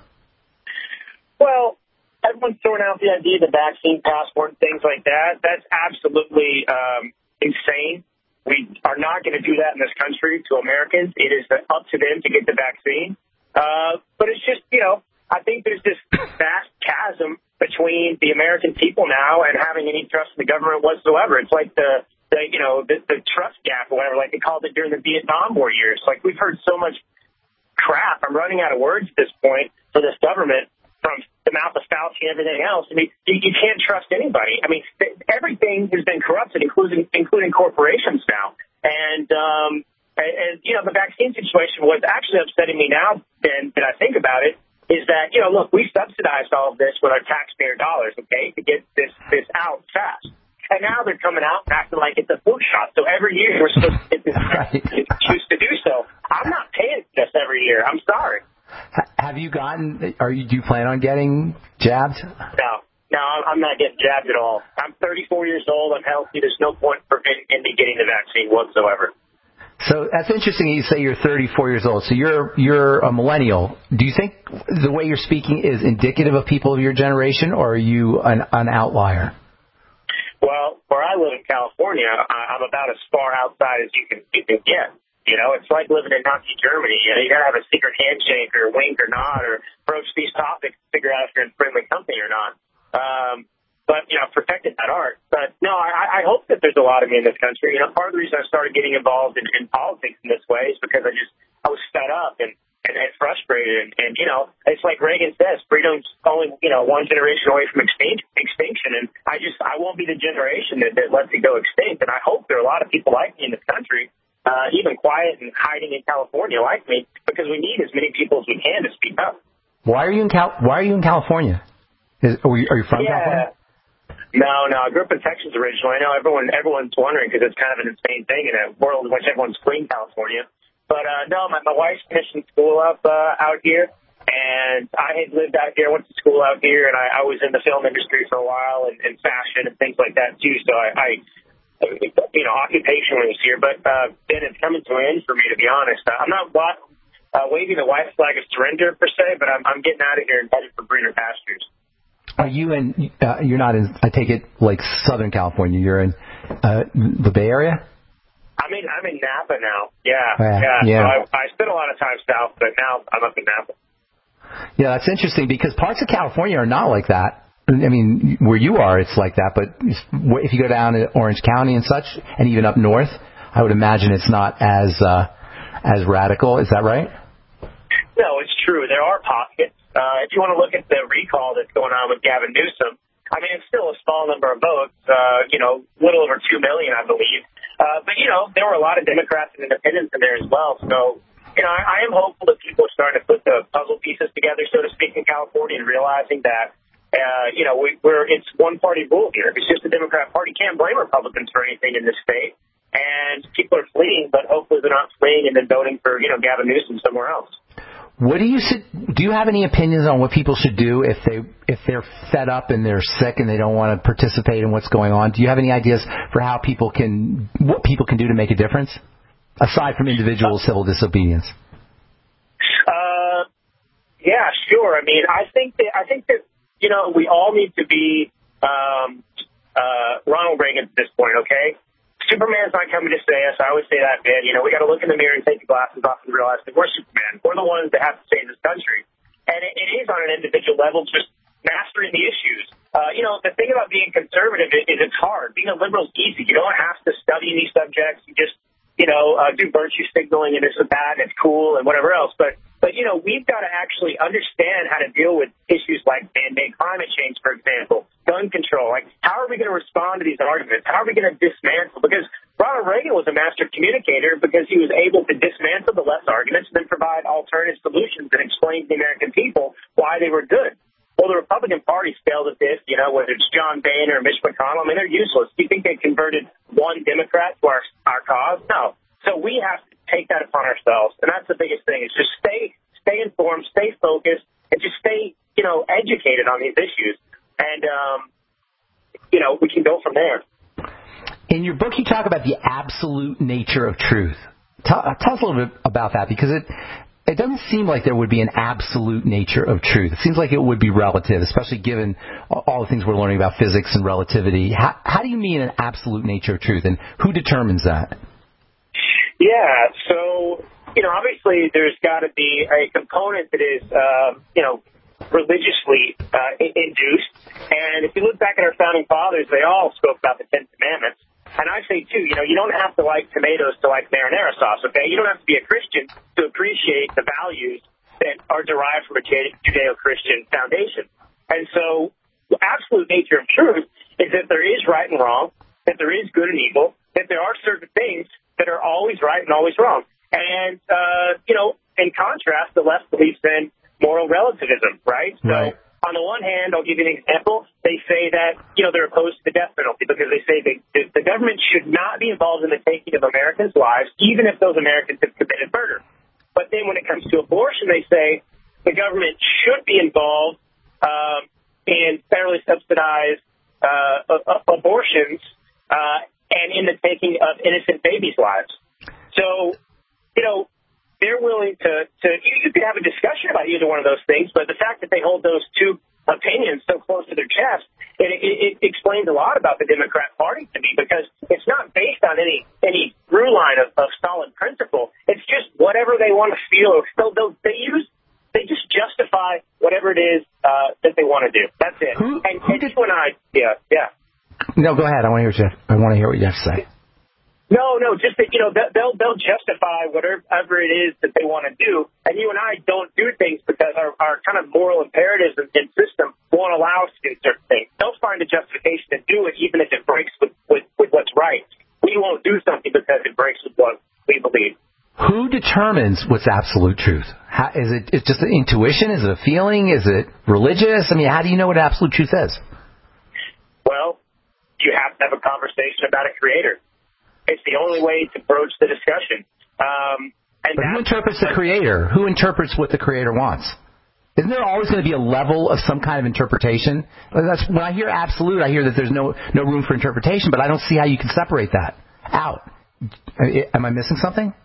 Well, everyone's throwing out the idea of the vaccine passport and things like that. That's absolutely insane. We are not going to do that in this country to Americans. It is up to them to get the vaccine. But it's just, I think there's this vast chasm between the American people now and having any trust in the government whatsoever. It's like the trust gap or whatever, like they called it during the Vietnam War years. Like we've heard so much crap. I'm running out of words at this point for this government from the mouth of Fauci and everything else. I mean, you can't trust anybody. I mean, everything has been corrupted, including corporations now. And the vaccine situation, what's actually upsetting me now, Ben, that I think about it, is that, look, we subsidized all of this with our taxpayer dollars, okay, to get this out fast. And now they're coming out and acting like it's a flu shot. So every year we're supposed to get this choose to do so. I'm not paying this every year. I'm sorry. Have you do you plan on getting jabbed? No, I'm not getting jabbed at all. I'm 34 years old. I'm healthy. There's no point in me getting the vaccine whatsoever. So that's interesting. You say you're 34 years old. So you're a millennial. Do you think the way you're speaking is indicative of people of your generation, or are you an outlier? Well, where I live in California, I'm about as far outside as you can get. You know, it's like living in Nazi Germany. You know, you got to have a secret handshake or wink or nod or broach these topics to figure out if you're in friendly company or not. But, you know, protected that art. But, no, I hope that there's a lot of me in this country. You know, part of the reason I started getting involved in politics in this way is because I was fed up and frustrated. And, you know, it's like Reagan says, freedom's only, you know, one generation away from extinction. And I won't be the generation that lets it go extinct. And I hope there are a lot of people like me in this country, even quiet and hiding in California like me, because we need as many people as we can to speak up. Why are you in California? Are you from California? No, I grew up in Texas originally. I know everyone's wondering because it's kind of an insane thing in a world in which everyone's fleeing California. But no, my wife's finishing school up out here, and I had lived out here, went to school out here, and I was in the film industry for a while and fashion and things like that too. So I you know, occupation was here, but then it's coming to an end for me, to be honest. I'm not waving the white flag of surrender per se, but I'm getting out of here and headed for greener pastures. Are you in? You're not in. I take it like Southern California. You're in the Bay Area. I'm in Napa now. Yeah. So I spent a lot of time south, but now I'm up in Napa. Yeah, that's interesting because parts of California are not like that. I mean, where you are, it's like that. But if you go down to Orange County and such, and even up north, I would imagine it's not as radical. Is that right? No, it's true. There are pockets. If you want to look at the recall that's going on with Gavin Newsom, I mean, it's still a small number of votes, you know, little over 2 million, I believe. But, you know, there were a lot of Democrats and independents in there as well. So, you know, I am hopeful that people are starting to put the puzzle pieces together, so to speak, in California and realizing that, you know, it's one-party rule here. It's just the Democrat Party. Can't blame Republicans for anything in this state. And people are fleeing, but hopefully they're not fleeing and then voting for, you know, Gavin Newsom somewhere else. Do you have any opinions on what people should do if they're fed up and they're sick and they don't want to participate in what's going on? Do you have any ideas for what people can do to make a difference aside from individual civil disobedience? Yeah, sure. I mean, I think that you know, we all need to be Ronald Reagan at this point. Okay. Superman's not coming to save us. I always say that, man. You know, we got to look in the mirror and take the glasses off and realize that we're Superman. We're the ones that have to save this country. And it is on an individual level, just mastering the issues. You know, the thing about being conservative is it's hard. Being a liberal is easy. You don't have to study these subjects. You just, you know, do virtue signaling and this and that, and it's cool and whatever else. But, you know, we've got to actually understand how to deal with issues like man-made climate change, for example, gun control. Like, how are we going to respond to these arguments? How are we going to dismantle? Because Ronald Reagan was a master communicator because he was able to dismantle the left's arguments and then provide alternative solutions and explain to the American people why they were good. Well, the Republican Party failed at this, you know, whether it's John Boehner or Mitch McConnell. I mean, they're useless. Do you think they converted one Democrat to our cause? No. So we have to take that upon ourselves, and that's the biggest thing, is just stay informed, stay focused, and just stay, you know, educated on these issues. And, you know, we can go from there. In your book, you talk about the absolute nature of truth. Tell us a little bit about that, because it doesn't seem like there would be an absolute nature of truth. It seems like it would be relative, especially given all the things we're learning about physics and relativity. How do you mean an absolute nature of truth, and who determines that? Yeah, so, you know, obviously there's got to be a component that is, you know, religiously induced. And if you look back at our founding fathers, they all spoke about the Ten Commandments. And I say, too, you know, you don't have to like tomatoes to like marinara sauce, okay? You don't have to be a Christian to appreciate the values that are derived from a Judeo-Christian foundation. And so the absolute nature of truth is that there is right and wrong, that there is good and evil, that there are certain things that are always right and always wrong. And, you know, in contrast, the left believes in moral relativism, right? Right. So on the one hand, I'll give you an example. They say that, you know, they're opposed to the death penalty because they say the government should not be involved in the taking of Americans' lives, even if those Americans have committed murder. But then when it comes to abortion, they say the government should be involved in federally subsidized abortions and in the taking of innocent babies' lives. So, they're willing to you could have a discussion about either one of those things, but the fact that they hold those two opinions so close to their chest, it explains a lot about the Democrat Party to me, because it's not based on any through line of solid principle. It's just whatever they want to feel. They just justify whatever it is that they want to do. That's it. Who you and I, yeah. No, go ahead. I want to hear what you have to say. No, just that, they'll justify whatever it is that they want to do, and you and I don't do things because our kind of moral imperatives and system won't allow us to do certain things. They'll find a justification to do it, even if it breaks with what's right. We won't do something because it breaks with what we believe. Who determines what's absolute truth? Is it just an intuition? Is it a feeling? Is it religious? I mean, how do you know what absolute truth is? Well, you have to have a conversation about a creator. It's the only way to broach the discussion. But who interprets the creator? Who interprets what the creator wants? Isn't there always going to be a level of some kind of interpretation? That's when I hear absolute, I hear that there's no room for interpretation, but I don't see how you can separate that out. Am I missing something?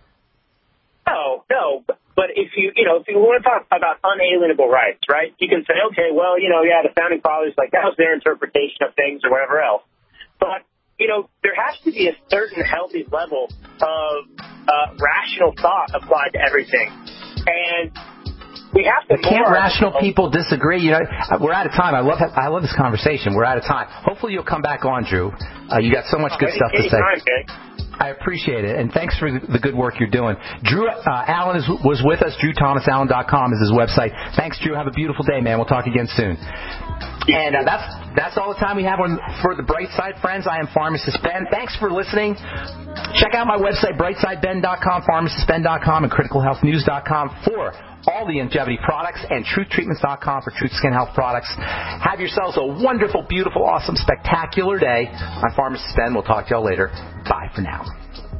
No. But if you want to talk about unalienable rights, right? You can say, okay, well, the founding fathers, that was their interpretation of things or whatever else. But there has to be a certain healthy level of rational thought applied to everything. And we have to... Can't rational people disagree? We're out of time. I love this conversation. We're out of time. Hopefully you'll come back on, Drew. You got so much good stuff to say. Anytime, Jay. I appreciate it, and thanks for the good work you're doing. Drew Allen was with us. DrewThomasAllen.com is his website. Thanks, Drew. Have a beautiful day, man. We'll talk again soon. And that's all the time we have for the Bright Side, friends. I am Pharmacist Ben. Thanks for listening. Check out my website, brightsideben.com, pharmacistben.com, and criticalhealthnews.com for all the longevity products, and truthtreatments.com for Truth Skin Health products. Have yourselves a wonderful, beautiful, awesome, spectacular day. I'm Pharmacist Ben. We'll talk to y'all later. Bye for now.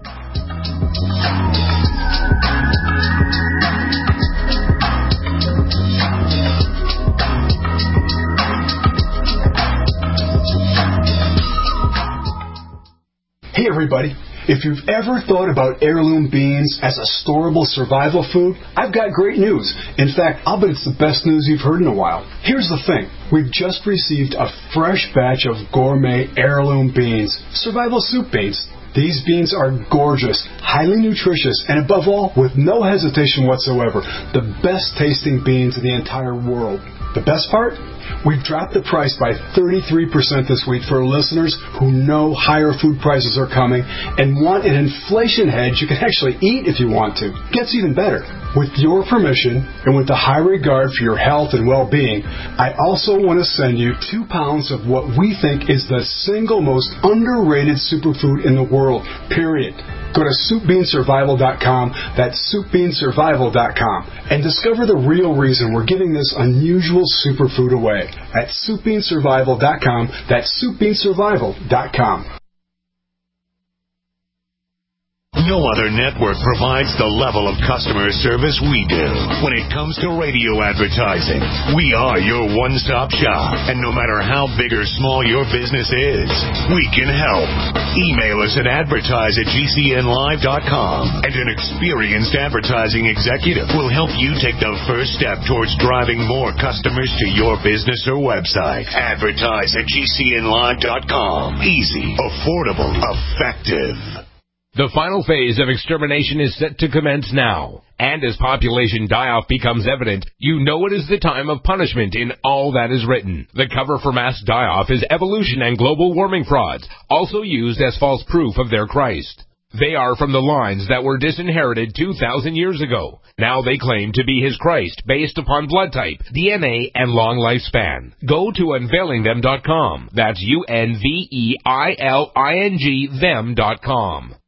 Hey everybody, if you've ever thought about heirloom beans as a storable survival food, I've got great news. In fact, I'll bet it's the best news you've heard in a while. Here's the thing. We've just received a fresh batch of gourmet heirloom beans, survival soup beans. These beans are gorgeous, highly nutritious, and above all, with no hesitation whatsoever, the best tasting beans in the entire world. The best part? We've dropped the price by 33% this week for listeners who know higher food prices are coming and want an inflation hedge you can actually eat if you want to. Gets even better. With your permission and with the high regard for your health and well-being, I also want to send you 2 pounds of what we think is the single most underrated superfood in the world, period. Go to SoupBeanSurvival.com, that's SoupBeanSurvival.com, and discover the real reason we're giving this unusual superfood away at SoupBeanSurvival.com, that's SoupBeanSurvival.com. No other network provides the level of customer service we do. When it comes to radio advertising, we are your one-stop shop. And no matter how big or small your business is, we can help. Email us at advertise@gcnlive.com, and an experienced advertising executive will help you take the first step towards driving more customers to your business or website. Advertise@gcnlive.com. Easy, affordable, effective. The final phase of extermination is set to commence now. And as population die-off becomes evident, you know it is the time of punishment in all that is written. The cover for mass die-off is evolution and global warming frauds, also used as false proof of their Christ. They are from the lines that were disinherited 2,000 years ago. Now they claim to be his Christ based upon blood type, DNA, and long lifespan. Go to unveilingthem.com. That's UNVEILING them.com.